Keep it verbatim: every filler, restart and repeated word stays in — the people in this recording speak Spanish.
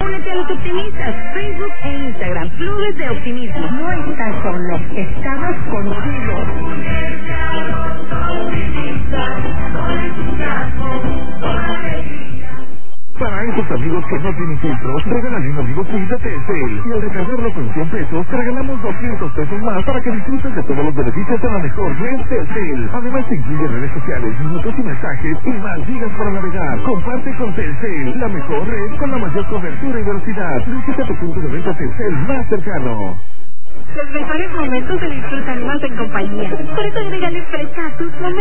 Únete a los optimistas, Facebook e Instagram, Clubes de Optimismo. No estás solo, estamos contigo. Para esos amigos que no tienen filtros, regálale un amigo Free de Telcel. Y al recargarlo con cien pesos, te regalamos doscientos pesos más para que disfrutes de todos los beneficios de la mejor red Telcel. Además te incluye redes sociales, minutos y mensajes y más gigas para navegar. Comparte con Telcel, la mejor red con la mayor cobertura y velocidad. Visita tu punto de venta Telcel más cercano. Los mejores momentos se disfrutan más en compañía. Por eso agrégale fresca a tus momentos.